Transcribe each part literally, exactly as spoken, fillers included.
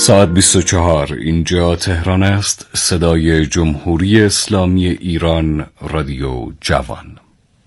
ساعت بیست و چهار، اینجا تهران است. صدای جمهوری اسلامی ایران، رادیو جوان.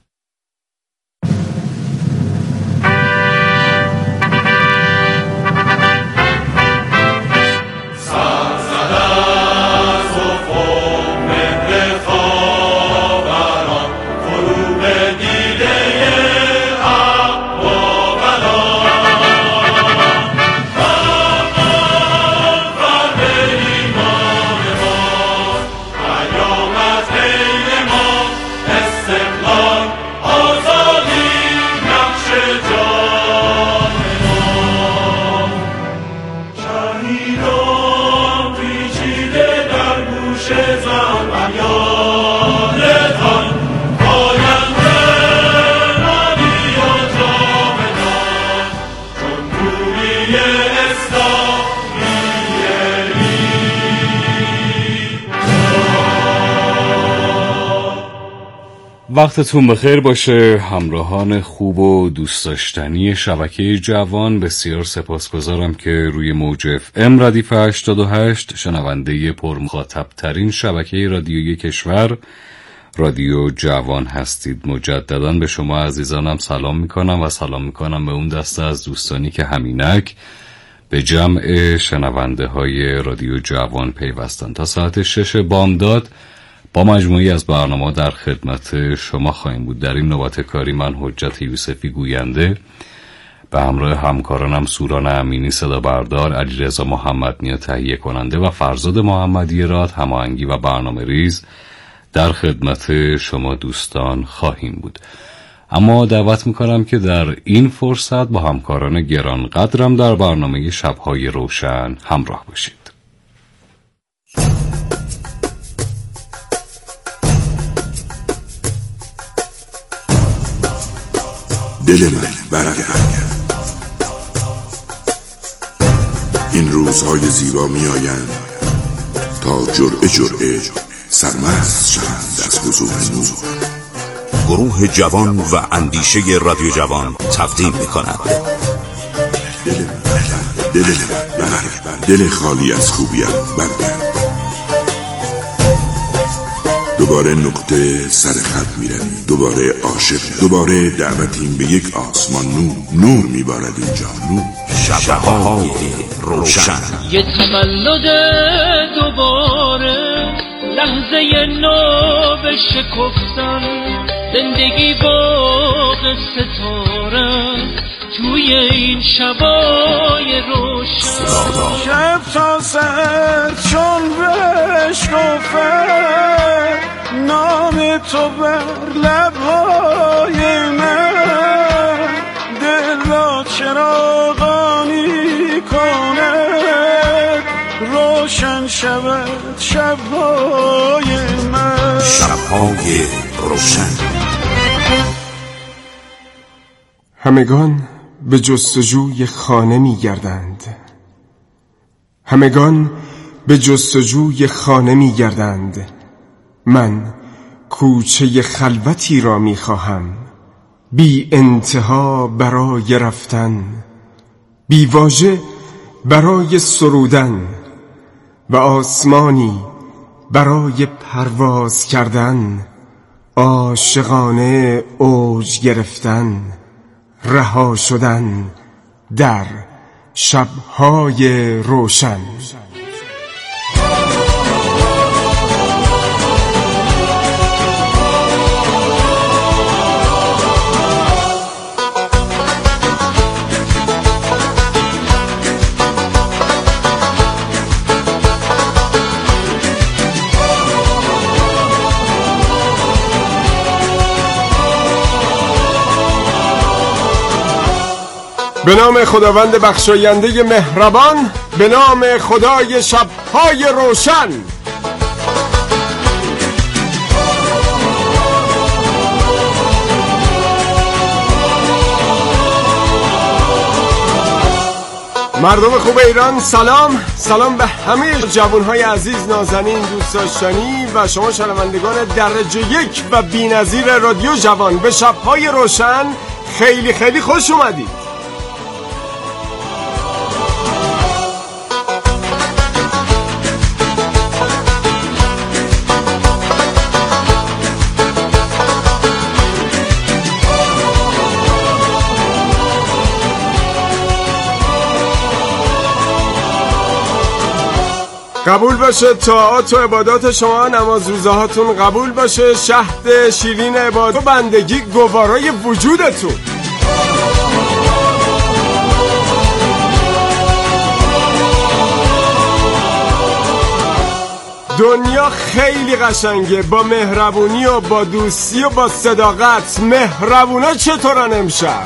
وقتتون بخیر باشه همراهان خوب و دوست داشتنی شبکه جوان. بسیار سپاسگزارم که روی موج اف ام ردیف هشتاد و هشت شنونده پرمخاطب ترین شبکه رادیویی کشور رادیو جوان هستید. مجددا به شما عزیزانم سلام میکنم و سلام میکنم به اون دسته از دوستانی که همینک به جمع شنونده های رادیو جوان پیوستن. تا ساعت شش بامداد با مجموعی از برنامه در خدمت شما خواهیم بود. در این نوبت کاری من حجت یوسفی گوینده به همراه همکارانم سوران امینی صدا بردار، علیرضا محمد نیا تهیه کننده و فرزاد محمدی راد هماهنگی و برنامه ریز در خدمت شما دوستان خواهیم بود. اما دعوت میکنم که در این فرصت با همکاران گرانقدرم در برنامه شب‌های روشن همراه باشید. دل من برگرد. این روزهای زیبا می آیند تا جرعه جرعه سرمست شوند از حضور نور. گروه جوان و اندیشه رادیو جوان تقدیم می کند دل من دل من برگرد. دل خالی از خوبیت برگرد. دوباره نقطه سر خط می‌رویم، دوباره عاشق، دوباره دعوتیم به یک آسمان نور. نور میبارد اینجا، نور. شب‌های روشن. یه تولد دوباره، لحظه نو به شکفتن، زندگی باغ ستاره توی این شبای روشن. شب تا سر چون بشکفه نام تو بر لبهای من، دل را چراغانی کنه روشن شود شبهای من. شبهای روشن. همگان به جستجوی خانه می گردند، همگان به جستجوی خانه می گردند. من کوچه خلوتی را می خواهم، بی انتها برای رفتن، بی واژه برای سرودن و آسمانی برای پرواز کردن، عاشقانه اوج گرفتن، رها شدن در شب‌های روشن. به نام خداوند بخشاینده مهربان، به نام خدای شب‌های روشن. مردم خوب ایران سلام، سلام به همه جوانهای عزیز، نازنین، دوست داشتنی و شما شنوندگان درجه یک و بی‌نظیر رادیو جوان. به شب‌های روشن خیلی خیلی خوش اومدید. قبول باشه طاعات و عبادات شما، نماز روزه هاتون قبول باشه، شهد شیرین عبادت و بندگی گوارای وجودتون. دنیا خیلی قشنگه، با مهربونی و با دوستی و با صداقت. مهربونا چطورن امشب؟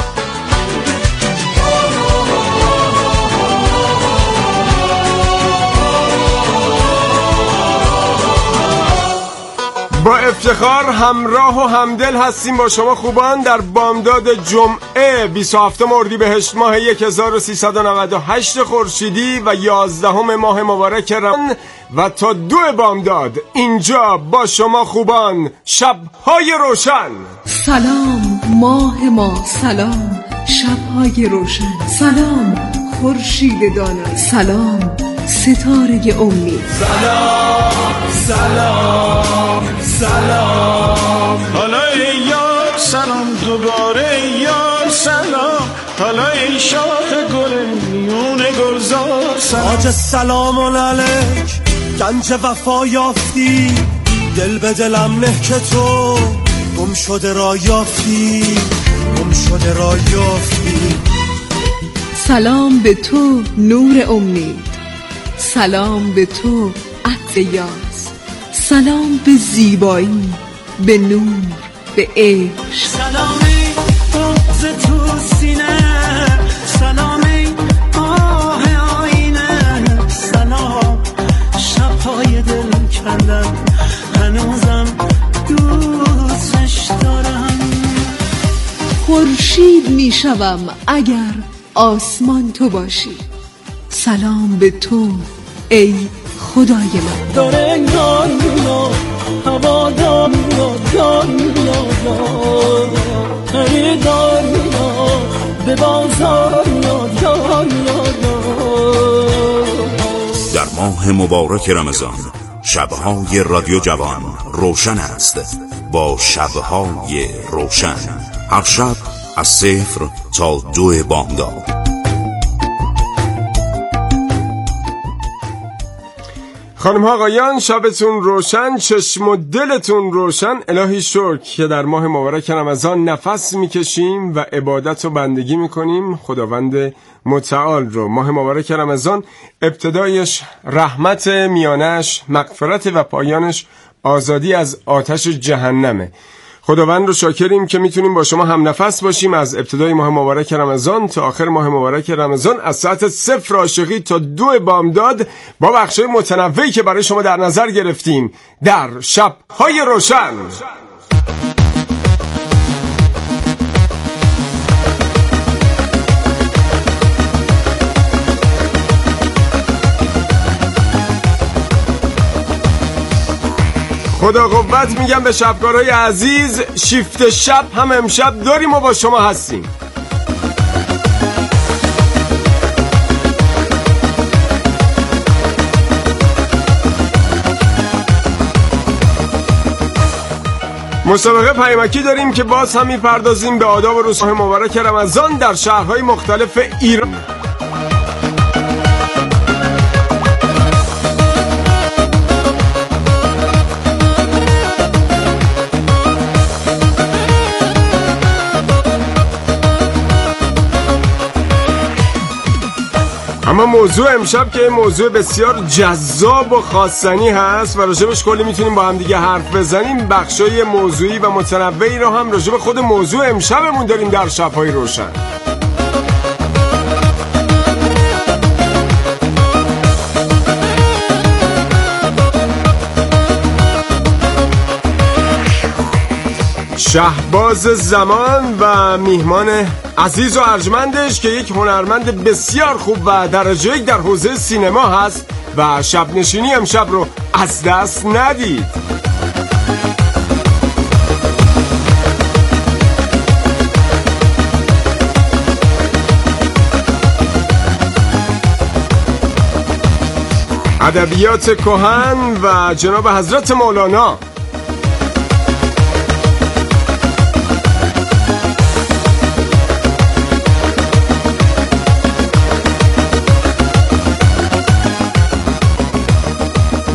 با افتخار همراه و همدل هستیم با شما خوبان در بامداد جمعه بیست و هفتم اردیبهشت ماه هزار و سیصد و نود و هشت خورشیدی و یازدهم ماه مبارک رمضان و تا دو بامداد اینجا با شما خوبان شب‌های روشن. سلام ماه ما، سلام شب‌های روشن، سلام خورشید دانا، سلام ستاره امید. سلام سلام سلام، حالا ای یار سلام دوباره یار سلام، حالا ای شاخ گل میون گلزار سلام. آج سلام علیک گنج وفا یافتی، دل به دلم نه که تو گم شده را یافتی، گم شده را یافتی. سلام به تو نور امید، سلام به تو عطر یاس، سلام به زیبایی، به نور، به عشق. سلامی بغض تو سینه، سلامی آه آینه، سلام شبهای دل کندن هنوزم دوستش دارم. خورشید میشوم اگر آسمان تو باشی، سلام به تو ای خدای من. داره انگار میاد هوا دار میاد دار میاد، خریدار میاد به بازار میاد یار میاد. در ماه مبارک رمضان شبهای رادیو جوان روشن است با شبهای روشن، هر شب از صفر تا دو بامداد. خانم ها آقایان شبتون روشن، چشم و دلتون روشن. الهی شکر که در ماه مبارک رمضان نفس میکشیم و عبادت و بندگی میکنیم خداوند متعال رو. ماه مبارک رمضان ابتدایش رحمت، میانش مغفرت و پایانش آزادی از آتش جهنمه. خداوند رو شاکریم که میتونیم با شما هم نفس باشیم از ابتدای ماه مبارک رمضان تا آخر ماه مبارک رمضان، از ساعت صفر عاشقی تا دو بامداد با بخشای متنوعی که برای شما در نظر گرفتیم در شب‌های روشن. خدا قوت میگم به شبکارهای عزیز. شیفت شب هم امشب داریم و با شما هستیم. مسابقه پیمکی داریم که باز هم میپردازیم به آداب و رسوم مبارک رمضان در شهرهای مختلف ایران. اما موضوع امشب که موضوع بسیار جذاب و خواستنی هست و راجبش کلی میتونیم با هم دیگه حرف بزنیم. بخشای موضوعی و متنوعی رو هم راجب خود موضوع امشبمون داریم در شب‌های روشن. شهباز زمان و میهمان عزیز و ارجمندش که یک هنرمند بسیار خوب و درجه یک در حوزه سینما هست و شب نشینی امشب رو از دست ندید. ادبیات کهن و جناب حضرت مولانا.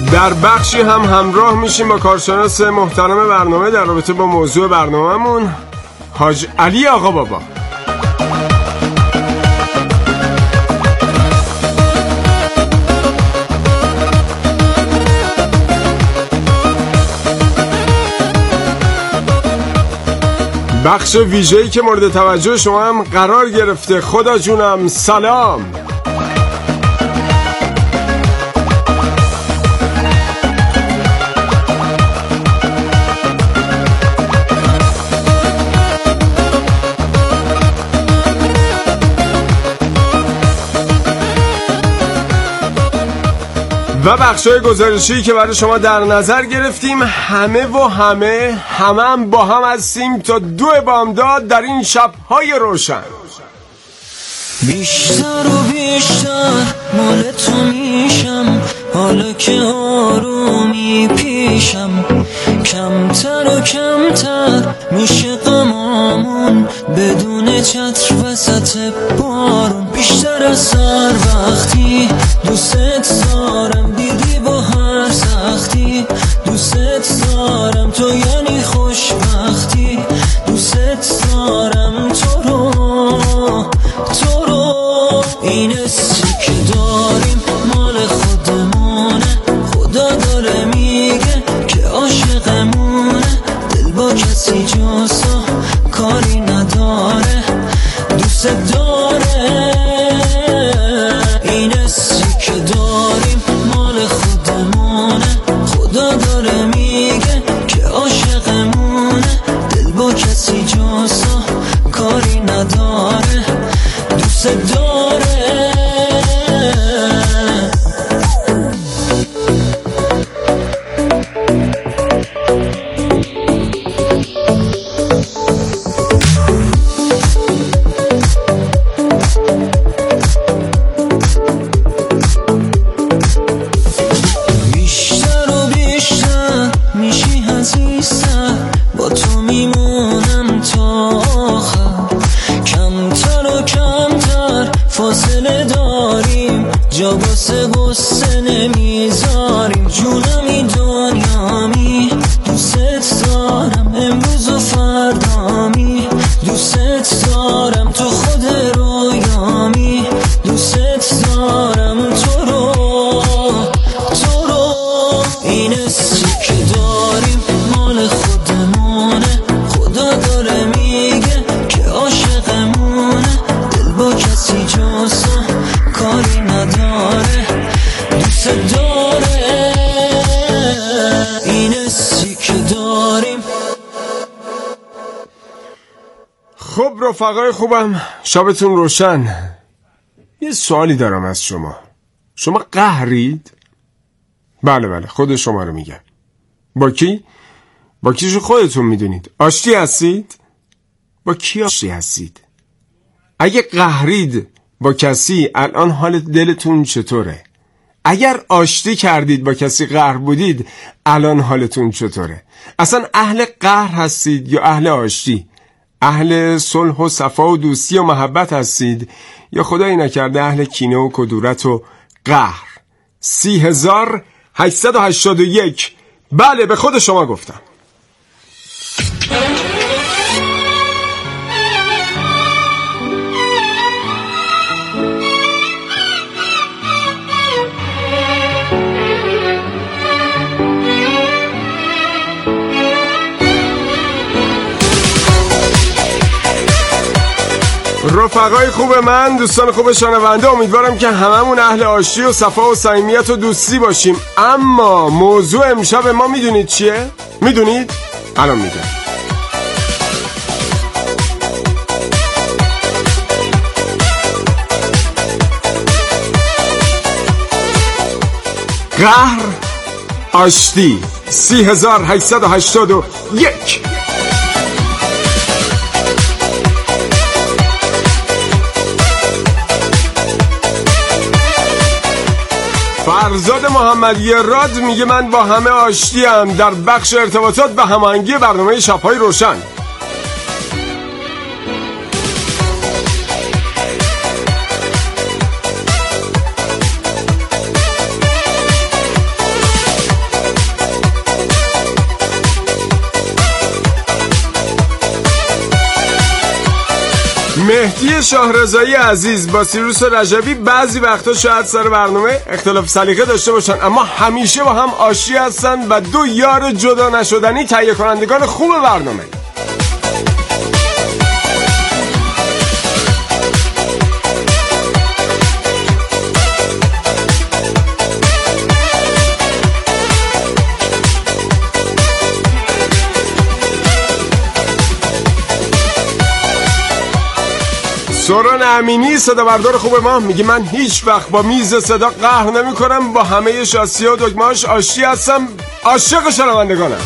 در بخشی هم همراه میشیم با کارشناس محترم برنامه در رابطه با موضوع برنامه‌مون، حاج علی آقا بابا. بخش ویژه‌ای که مورد توجه شما هم قرار گرفته. خدا جونم سلام. و بخشای گزارشی که برای شما در نظر گرفتیم، همه و همه همه هم با هم هستیم تا دو بامداد در این شب‌های روشن. بیشتر و بیشتر مال تو میشم، حالا که آرومی پیشم، کمتر و کمتر میشه غمامون بدون چتر وسط بارون. بیشتر از هر وقتی دوست دارم، دیدی با هر سختی دوست دارم، تو یعنی خوشبختی دوست دارم، تو رو تو رو. این حسی که داریم مال خودمونه، خدا داره میگه که عاشقمونه، دل با کسی جاسا کاری نداره دوست داره. این حسی که داریم مال خودمونه، خدا داره میگه که عاشقمونه، دل با کسی جاسا کاری نداره دوست داره. خب رفقای خوبم، شبتون روشن. یه سوالی دارم از شما. شما قهرید؟ بله بله خود شما رو میگم. با کی؟ با کیشو خودتون میدونید. آشتی هستید؟ با کی آشتی هستید؟ اگه قهرید با کسی، الان حال دلتون چطوره؟ اگر آشتی کردید با کسی، قهر بودید، الان حالتون چطوره؟ اصلا اهل قهر هستید یا اهل آشتی؟ اهل صلح و صفا و دوستی و محبت هستید یا خدایی نکرده اهل کینه و کدورت و قهر؟ سی هزار هشتصد و هشتاد و یک. بله به خود شما گفتم. رفقای خوب من، دوستان خوب شنونده، امیدوارم که هممون اهل آشتی و صفا و صمیمیت و دوستی باشیم. اما موضوع امشب ما میدونید چیه؟ میدونید؟ الان میگم. قهر، آشتی. سی هزار هشتصد و هشتاد و یک. فرزاد محمدی راد میگه من با همه آشتیم، در بخش ارتباطات و هماهنگی برنامه شب‌های روشن. مهدی شاهرضایی عزیز با سیروس رجبی بعضی وقتا شاید سر برنامه اختلاف سلیقه داشته باشن، اما همیشه با هم آشتی هستن و دو یار جدا نشدنی تهیه کنندگان خوب برنامه. سوران امینی صدا بردار خوب ما میگه من هیچ وقت با میز صدا قهر نمی کنم، با همه شاسی و دکمه‌اش آشتی هستم، عاشق شنوندگانم.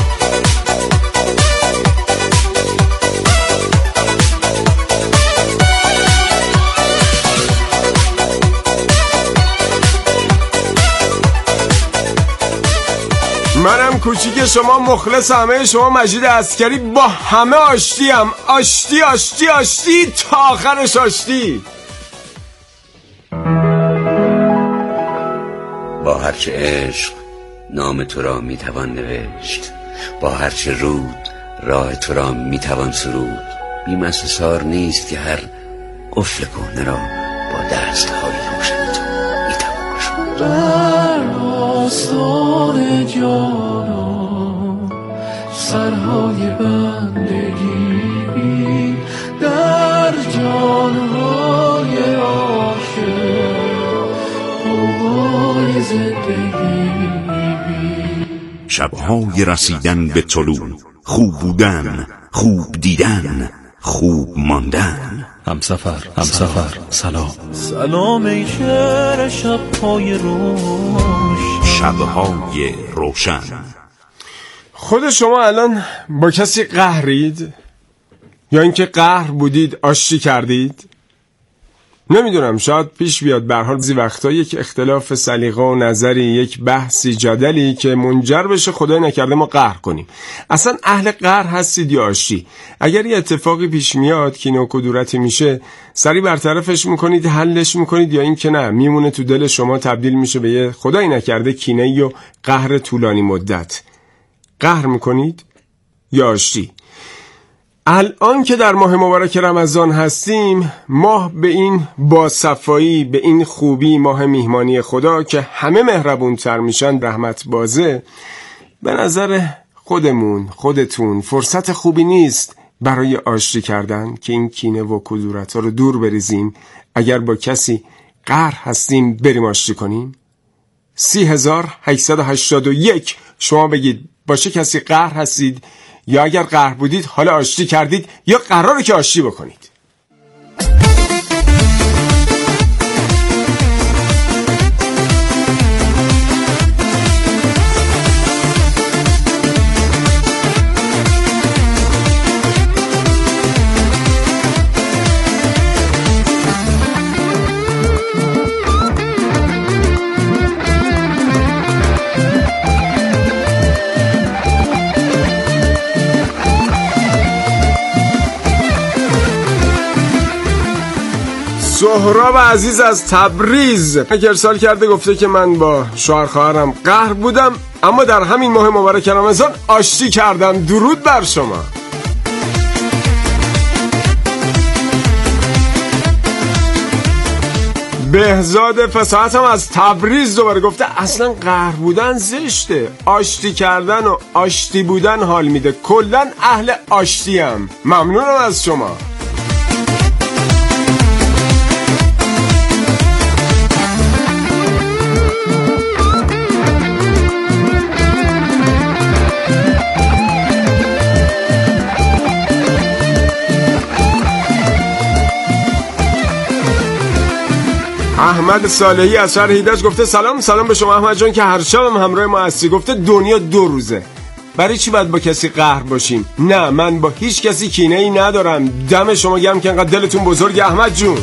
منم کوچیک شما، مخلص همه شما، مجید عسکری، با همه آشتی هم آشتی آشتی آشتی تا آخرش آشتی. با هرچه عشق نام تو را میتوان نوشت، با هرچه رود راه تو را میتوان سرود. بیم از حصار نیست که هر قفل کهنه را با دستهای روشن تو میتوان گشود. در آستان جانان سرهای بندگی بین، در جانهای عاشق قوای زندگی بین. شبهای رسیدن به طلوع، خوب بودن، خوب دیدن، خوب ماندن. همسفر همسفر سلام سلام ای شهر شبهای روشن. شبهای روشن. خود شما الان با کسی قهرید یا اینکه قهر بودید آشتی کردید؟ نمیدونم، شاید پیش بیاد. به هر حال بعضی وقتا یک اختلاف سلیقه و نظری، یک بحثی، جدلی که منجر بشه خدای نکرده ما قهر کنیم. اصلا اهل قهر هستید یا آشتی؟ اگر یه اتفاقی پیش میاد کینه و کدورتی میشه، سری برطرفش میکنید، حلش میکنید، یا این که نه میمونه تو دل شما، تبدیل میشه به یه خدای نکرده کینه و قهر طولانی مدت؟ قهر میکنید یا آشتی؟ الان که در ماه مبارک رمضان هستیم، ماه به این باصفایی، به این خوبی، ماه میهمانی خدا که همه مهربونتر میشن، رحمت بازه، به نظر خودمون، خودتون فرصت خوبی نیست برای آشتی کردن که این کینه و کدورت ها رو دور بریزیم؟ اگر با کسی قهر هستیم بریم آشتی کنیم. سی هزار هشتصد و هشتاد و یک شما بگید با چه کسی قهر هستید، یا اگر قهر بودید حالا آشتی کردید یا قراره که آشتی بکنید. سهراب عزیز از تبریز ارسال کرده، گفته که من با شوهر خواهرم قهر بودم، اما در همین ماه مبارک رمضان آشتی کردم. درود بر شما. بهزاد فصاحت هم از تبریز دوباره گفته اصلا قهر بودن زشته، آشتی کردن و آشتی بودن حال میده، کلن اهل آشتی هم. ممنونم از شما. احمد صالحی از شهر هیدج گفته سلام سلام به شما احمد جان که هر شب هم همراه ما هستی. گفته دنیا دو روزه، برای چی باید با کسی قهر باشیم؟ نه، من با هیچ کسی کینه ای ندارم. دم شما گرم که انقدر دلتون بزرگ احمد جون.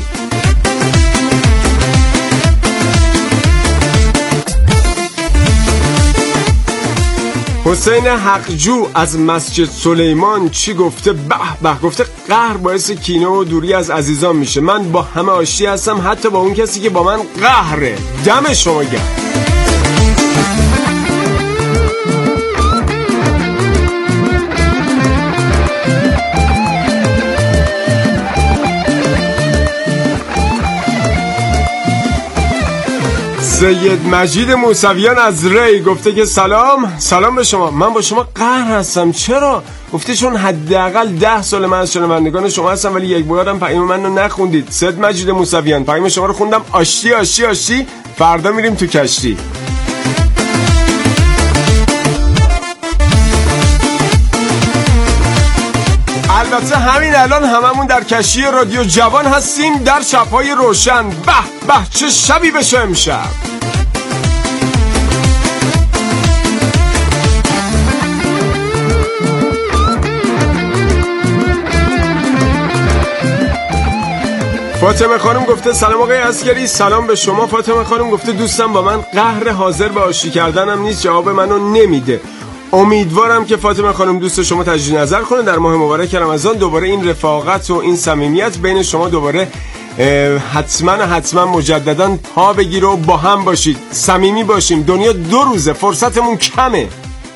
حسین حقجو از مسجد سلیمان چی گفته؟ به به، گفته قهر باعث کینه و دوری از عزیزان میشه. من با همه آشتی هستم، حتی با اون کسی که با من قهره. دم شما گرم. سید مجید موسویان از ری گفته که سلام سلام به شما، من با شما قهر هستم. چرا؟ گفته چون حداقل ده سال من از شنوندگان شما هستم ولی یک بارم پیام منو نخوندید. سید مجید موسویان پیام شما رو خوندم، آشتی آشتی آشتی، فردا میریم تو کشتی. البته همین الان هممون در کشتی رادیو جوان هستیم در شب‌های روشن. به به چه شبی بشه امشب. فاطمه خانم گفته سلام آقای عسگری. سلام به شما. فاطمه خانم گفته دوستم با من قهر حاضر به آشتی کردنم نیست، جواب منو نمیده. امیدوارم که فاطمه خانم دوست شما تجدید نظر کنه در ماه مبارک رمضان، دوباره این رفاقت و این صمیمیت بین شما دوباره حتما حتما مجددا پا بگیره و با هم باشید، صمیمی باشیم. دنیا دو روزه، فرصتمون کمه.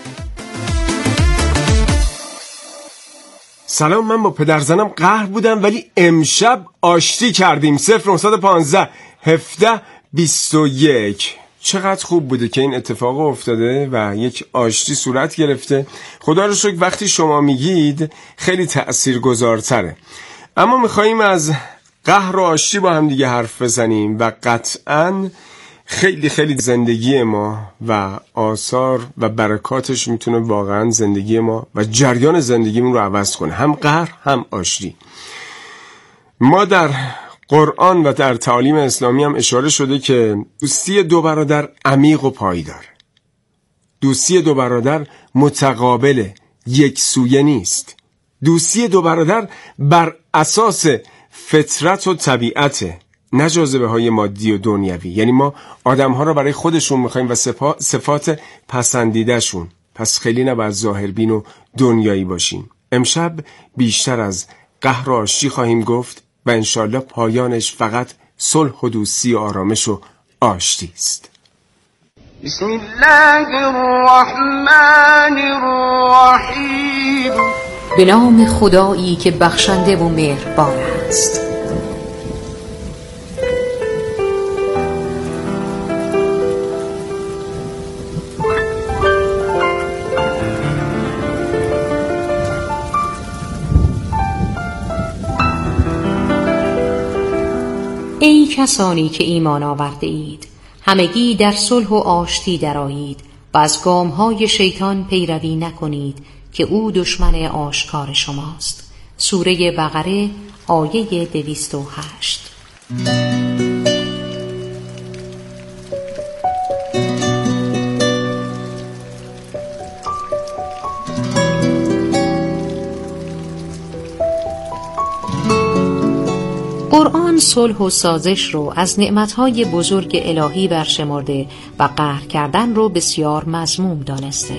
سلام، من با پدرزنم قهر بودم ولی امشب آشتی کردیم. صفر نهصد و پانزده هفده بیست و یک. چقدر خوب بوده که این اتفاق افتاده و یک آشتی صورت گرفته. خدا رو شکر وقتی شما میگید خیلی تأثیرگذارتره. اما میخواییم از قهر و آشتی با هم دیگه حرف بزنیم و قطعاً خیلی خیلی زندگی ما و آثار و برکاتش میتونه واقعاً زندگی ما و جریان زندگیمون رو عوض کنه، هم قهر هم آشتی. ما در قرآن و در تعالیم اسلامی هم اشاره شده که دوستی دو برادر عمیق و پایدار. دوستی دو برادر متقابل، یک سویه نیست. دوستی دو برادر بر اساس فطرت و طبیعته، نه جاذبه های مادی و دنیوی. یعنی ما آدم ها رو برای خودشون میخواییم و صفات پسندیده شون، پس خیلی نباید ظاهربین و دنیایی باشیم. امشب بیشتر از قهر و آشتی خواهیم گفت و انشالله پایانش فقط صلح و دوستی و آرامش و آشتی است. بسم الله الرحمن الرحیم. به نام خدایی که بخشنده و مهربان است. ای کسانی که ایمان آورده اید، همگی در صلح و آشتی درآیید و از گامهای شیطان پیروی نکنید که او دشمن آشکار شماست. سوره بقره آیه دویست و هشت. قرآن صلح و سازش رو از نعمتهای بزرگ الهی برشمرده و قهر کردن رو بسیار مذموم دانسته.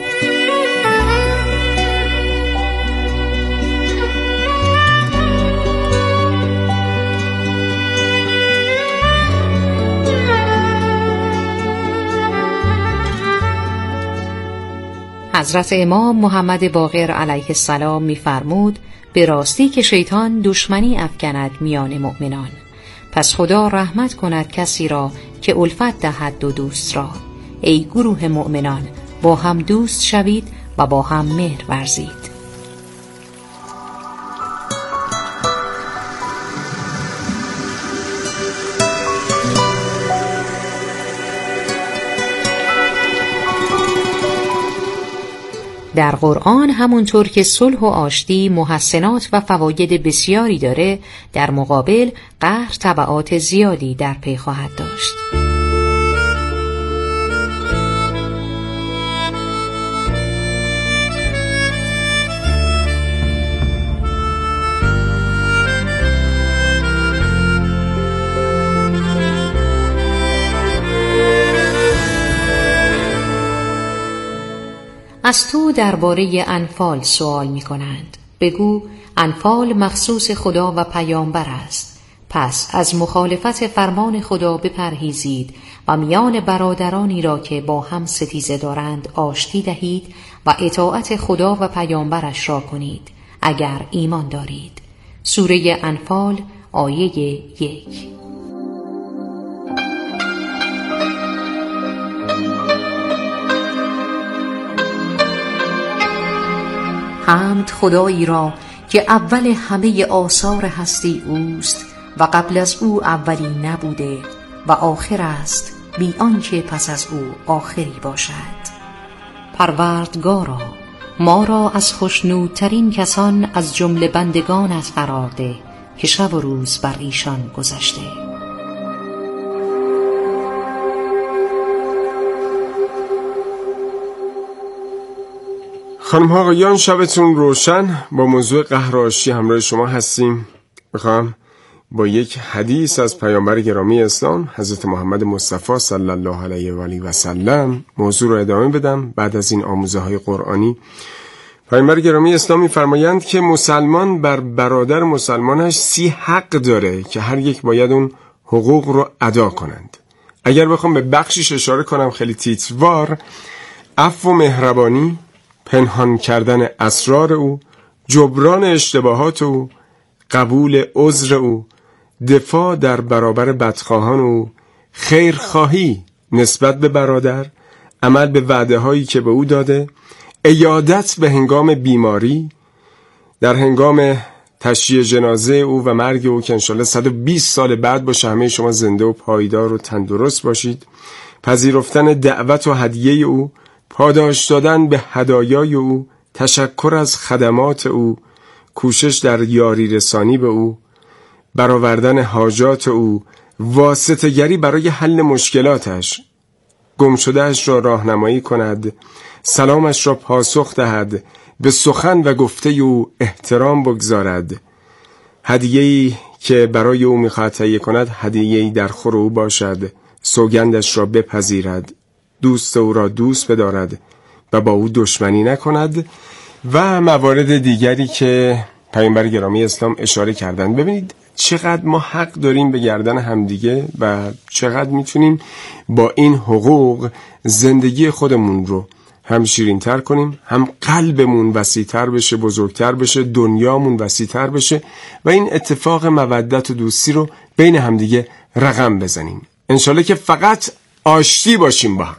حضرت امام محمد باقر علیه السلام می‌فرمود به راستی که شیطان دشمنی افکند میان مؤمنان، پس خدا رحمت کند کسی را که الفت دهد دو دوست را. ای گروه مؤمنان، با هم دوست شوید و با هم مهر ورزید. در قرآن همونطور که صلح و آشتی محسنات و فواید بسیاری داره، در مقابل قهر تبعات زیادی در پی خواهد داشت. از تو درباره انفال سوال می کنند. بگو انفال مخصوص خدا و پیامبر است. پس از مخالفت فرمان خدا بپرهیزید و میان برادرانی را که با هم ستیزه دارند آشتی دهید و اطاعت خدا و پیامبرش را کنید اگر ایمان دارید. سوره انفال آیه یک. حمد خدایی را که اول همه آثار هستی اوست و قبل از او اولی نبوده و آخر است بی آنکه پس از او آخری باشد. پروردگارا، ما را از خوشنودترین کسان از جمله بندگانت قرار ده که شب و روز بر ایشان گذشته. خانم ها آقایان، شبتون روشن. با موضوع قهر و آشتی همراه شما هستیم. میخوام با یک حدیث از پیامبر گرامی اسلام حضرت محمد مصطفی صلی الله علیه و آله و سلم موضوع رو ادامه بدم. بعد از این آموزه های قرآنی، پیامبر گرامی اسلام می‌فرمایند که مسلمان بر برادر مسلمانش سی حق داره که هر یک باید اون حقوق رو ادا کنند. اگر بخوام به بخشش اشاره کنم خیلی تیتروار: عفو و مهربانی، پنهان کردن اسرار او، جبران اشتباهات او، قبول عذر او، دفاع در برابر بدخواهان او، خیرخواهی نسبت به برادر، عمل به وعده هایی که به او داده، عیادت به هنگام بیماری، در هنگام تشییع جنازه او و مرگ او که انشالله صد و بیست سال بعد باشه همه شما زنده و پایدار و تندرست باشید، پذیرفتن دعوت و هدیه او، پاداش دادن به هدایای او، تشکر از خدمات او، کوشش در یاری رسانی به او، برآوردن حاجات او، واسطه‌گری برای حل مشکلاتش، گمشده‌اش را راهنمایی کند، سلامش را پاسخ دهد، به سخن و گفته او احترام بگذارد، هدیه‌ای که برای او می‌خواهد تهیه کند هدیه‌ای در خور او باشد، سوگندش را بپذیرد، دوست او را دوست بدارد و با او دشمنی نکند و موارد دیگری که پیامبر گرامی اسلام اشاره کردند. ببینید چقدر ما حق داریم به گردن همدیگه و چقدر میتونیم با این حقوق زندگی خودمون رو هم شیرین تر کنیم، هم قلبمون وسیع تر بشه، بزرگتر بشه، دنیامون وسیع تر بشه و این اتفاق مودت و دوستی رو بین همدیگه رقم بزنیم. انشالله که فقط آشتی باشیم با هم.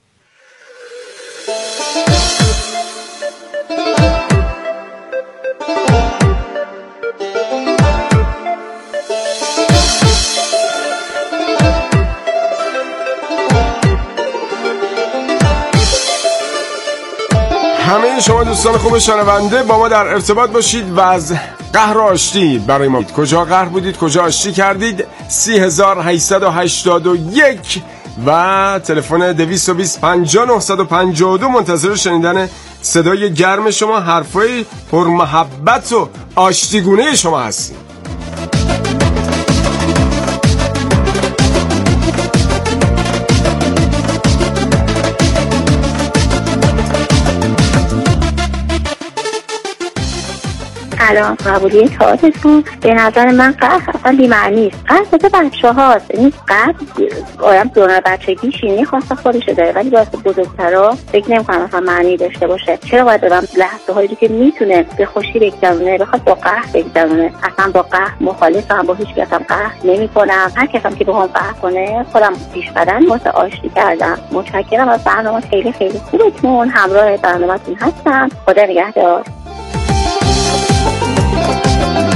همه شما دوستان خوب شنونده با ما در ارتباط باشید و از قهر و آشتی برای ما کجا قهر بودید، کجا آشتی کردید. سی هزار و هشتصد و هشتاد و یک و تلفن دویست و بیست پنجاه نهصد و پنجاه و دو منتظر شنیدن صدای گرم شما، حرفای پرمحبت و آشتیگونه شما هستیم. سلام، قبولی تاعتتون. به نظر من قهر اصلا بی‌معنی است. قهر واسه بچه هاست. این قهر آدم دوران بچگی شیرینی خواسته خودشه داره، ولی واسه بزرگترها فکر نمی‌کنم اصلا معنی داشته باشه. چرا باید آدم لحظه هایی رو که میتونه به خوشی بگذرونه بخواد با قهر بگذرونه؟ اصلا با قهر مخالفم، با هیچ کس هم قهر نمی‌کنم. هر کسی که بخوام قهر کنه خودم پیش قدم واسه آشتی کردم. متشکرم از برنامه خیلی خیلی خوبتون. همراه برنامه‌تون هستم. خدا نگهدار.